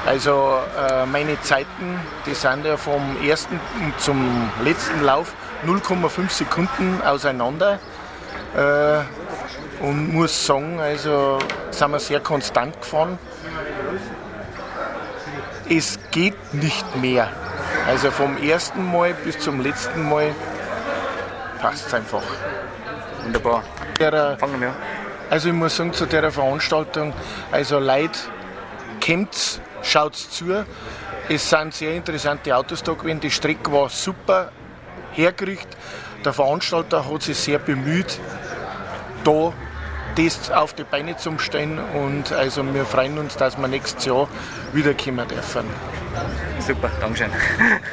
Also meine Zeiten, die sind ja vom ersten zum letzten Lauf 0,5 Sekunden auseinander. Und muss sagen, also sind wir sehr konstant gefahren. Es geht nicht mehr. Also vom ersten Mal bis zum letzten Mal passt es einfach. Wunderbar. Fangen wir an. Also ich muss sagen, zu der Veranstaltung, also Leute, kommt's, schaut's zu. Es sind sehr interessante Autos da gewesen. Die Strecke war super hergerichtet. Der Veranstalter hat sich sehr bemüht, da das auf die Beine zu stellen. Und also wir freuen uns, dass wir nächstes Jahr wiederkommen dürfen. Super, Dankeschön.